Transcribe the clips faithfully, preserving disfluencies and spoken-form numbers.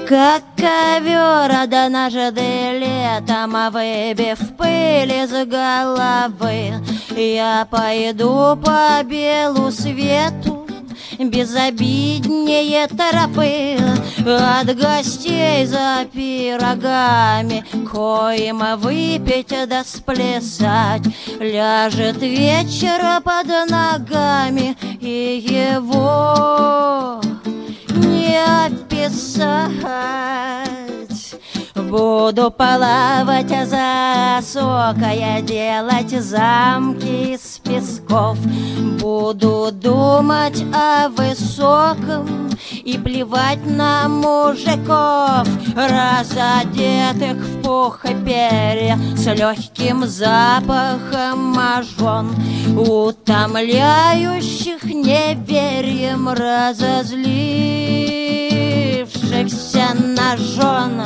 Как ковер однажды летом, выбив пыль из головы, я пойду по белу свету, безобиднее тропы, от гостей за пирогами, коим выпить да сплясать. Ляжет вечер под ногами, и его не описать. Буду плавать за сокая, делать замки из песков. Буду думать о высоком и плевать на мужиков, разодетых в пух и перья, с легким запахом мажон, утомляющих неверием разозлившихся на жен.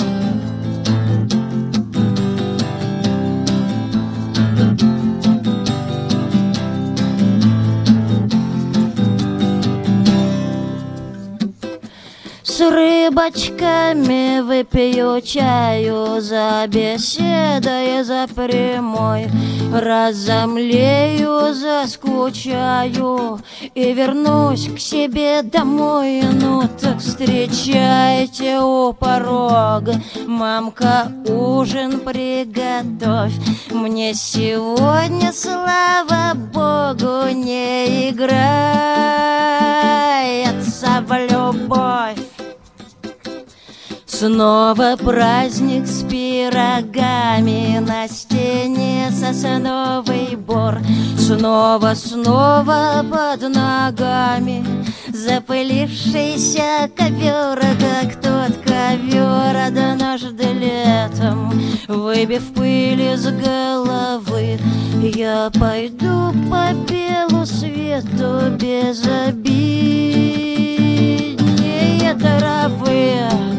С рыбочками выпью чаю, за беседой, за прямой, разомлею, заскучаю и вернусь к себе домой. Ну так встречайте у порога, мамка, ужин приготовь. Мне сегодня, слава богу, не играется в любовь. Снова праздник с пирогами, на стене сосновый бор. Снова, снова под ногами запылившийся ковер, как тот ковер однажды летом, выбив пыль из головы. Я пойду по белу свету, безобиднее травы.